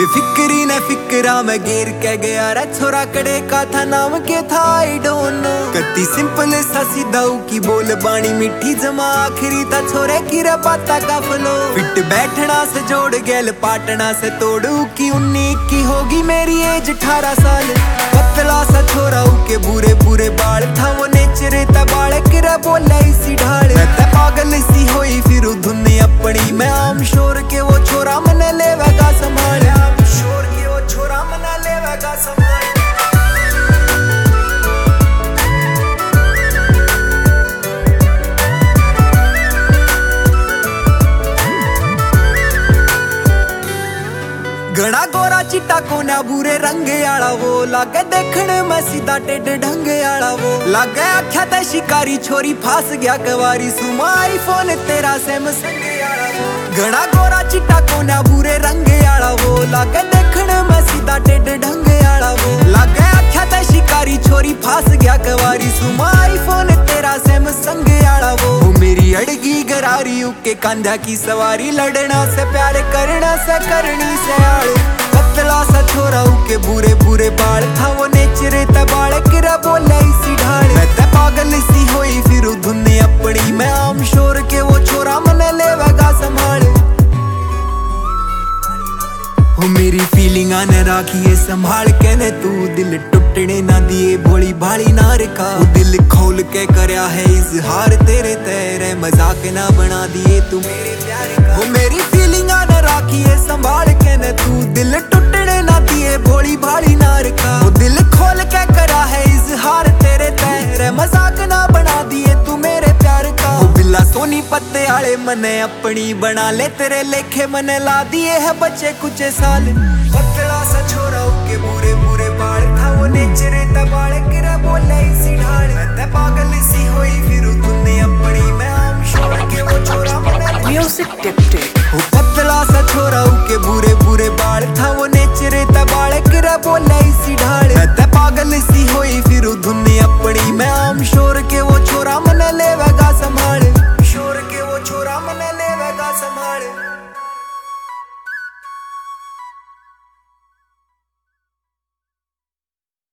फिक्री ने फिक्रा में गिर के गया रे छोरा कड़े का था नाम के था आई डोंट नो। कत्ती सिंपल सा सीधाऊ की बोल बाणी मीठी जमा आखिरी था छोरे की रे बाता का फ्लो। फिट बैठना से जोड़ गेल पाटना से तोड़ू की 19 की होगी मेरी एज 18 साल। पतला सा छोरा के बुरे बुरे बाल था वो नेचरे ता बाल किरा बोला इसी ढाल। मैं पागल सी होई फिर धुन्नी अपनी मैं आम शोर के वो छोरा मन लेवेगा संभाल। आम शोर के वो छोरा मन लेवेगा संभाल। घना गोरा चिट्टा कोना बुरे रंग आला वो लागे देखण में सीधा टेढ़ ढंग आला वो लागे आख्या ते शिकारी छोरी फास गया कवारी सुमा आईफोन तेरा सैमसंग आला वो। घना गोरा चिट्टा कोना बुरे रंग आला वो लागे देखण में सीधा टेढ़ ढंग आला वो लागे आख्या ते शिकारी छोरी फास गया कवारी सुमा आईफोन तेरा सैमसंग आला वो। मेरी अड़गी गरारी के कांधा की सवारी लड़ना से प्यार करना से करनी से आड़। पतला सा छोरा के बुरे बुरे बाल था वो नेचरे तबाल किरा बोला इसी ढाल। मैं ते पागल सी होई फिर धुन्नी अपनी मैं आम शोर के वो छोरा मन लेवेगा संभाल। हो मेरी फीलिंग आने राखिए संभाल के ने तू दिल टूटने ना दिए भोली भाली ना रखा। दिल खोल के करया है इजहार तेरे तेरे मजाक ना बना दिए तू मेरे प्यार का। हो मेरी फीलिंग आने राखिए संभाल के ने तू दिल टूटने ना दिए भोली भाली ना रखा। दिल खोल के करा है इजहार तेरे तेरे मजाक ना बना दिए तू मेरे प्यार का। बिल्ला सोनी पत्ते आले मने अपनी बना ले तेरे लेखे मने ला दिए है बच्चे कुछ साल। पतला सा छोरा के बुरे बुरे बाल था वो नेचरे तबाल किरा बोला इसी ढाल। मैं पागल सी होई फिर तूने अपनी मैं आम शोर के वो छोरा मने म्यूजिक टिप। वो पतला सा छोरा के बुरे बुरे बाल था वो नेचरे तबाल किरा बोला इसी ढाल। मैं पागल सी होई फिर तूने अपनी मैं आम शोर के वो छोरा मने लेवा